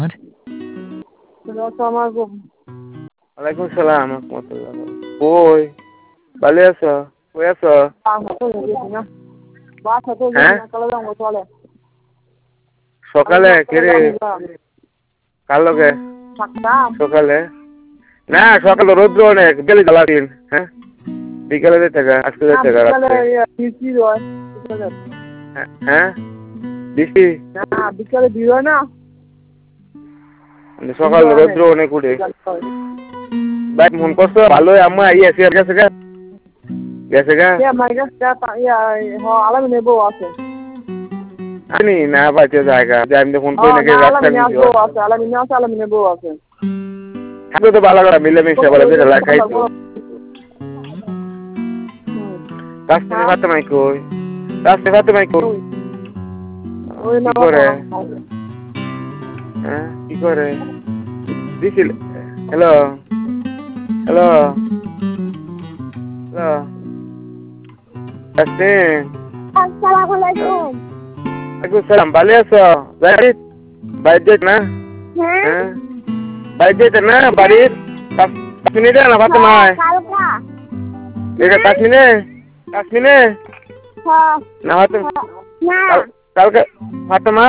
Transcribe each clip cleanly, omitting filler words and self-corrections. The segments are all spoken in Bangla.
Assalamualaikum. Waalaikumsalam warahmatullahi wabarakatuh. Koi, balik aso? Koi aso? সকালে কেরে কালো কে সকালে না সকালে রোদ্র অনেক বিকেলে জ্বালা দিন হ্যাঁ বিকেলে যেতে গা আজকে যেতে গা হ্যাঁ বৃষ্টি বিকালে দিও না সকাল রোদ্র অনেক উঠে ভাই মন কষ্ট ভালো আম্মা গেছে গা গেছে গা আলামিনে বউ আছে আমি না পাইতে জায়গা আমি ফোন করে নাকি রাস্তা আলামিনে বউ আছে থাকলে তো ভালো করে মিলেমিশে বলে যে খাইতো রাস্তায় ফাতেমাই কই রাস্তায় ফাতেমাই কই কি করে হ্যাঁ কি করে দিছিল হ্যালো হ্যালো হ্যালো আসসালামু আলাইকুম Waalaikumsalam. Balik aso? Barit? Barit na? হ্যাঁ Barit na? Barit? Kasmine na na Fatima. কালকা Eka Kasmine? Kasmine? হ্যাঁ Na Fatima. না Kalka Fatima.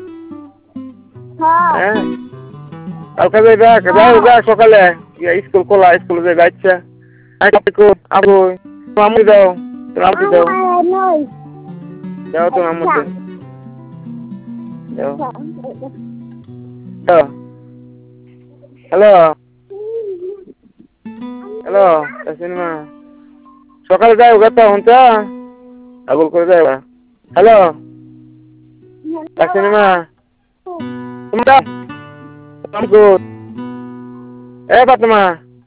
হ্যাঁ Kalka যাই সকালে স্কুল খোলা স্কুলে যাই বাচ্চা আইকো আবু মামু দাও মামু দাও নই দাও তো মামু দাও হ্যালো হ্যালো সিনেমা সকালে যাই গেত হঞ্চ আগুল করে যাই হ্যালো সিনেমা তোমরা এ ফাতেমা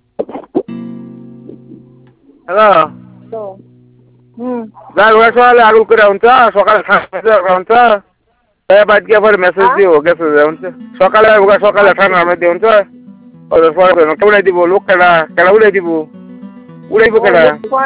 হ্যালো যাই সকালে আগুল করে হঞ্চ সকালে হঞ্চ বাদ গিয়ে পরে মেসেজ দিও গেছে সকালে সকালে ঠান্ডা আমি দিও উড়াই দিব লোক কেডা কেডা উড়াই দিব উড়াইব কেডা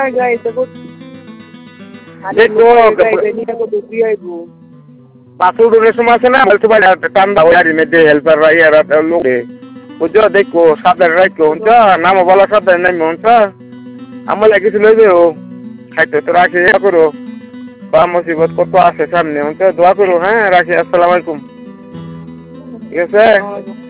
পাঁচশো উড়নের সময় আছে না বলতে পারি ঠান্ডা ওয়ারি মেয়েদে হেল্পার লোক বুঝছো দেখো সাবধানে রাখো হঞ্চ নাম বলা সাবধানে নামবে হঞ্চ আমার কিছু লই যাও খাইতে তো রাখি করো বা মুসিবত কত আছে সামনে দোয়া করো হ্যাঁ রাখি আসসালামু আলাইকুম ঠিক আছে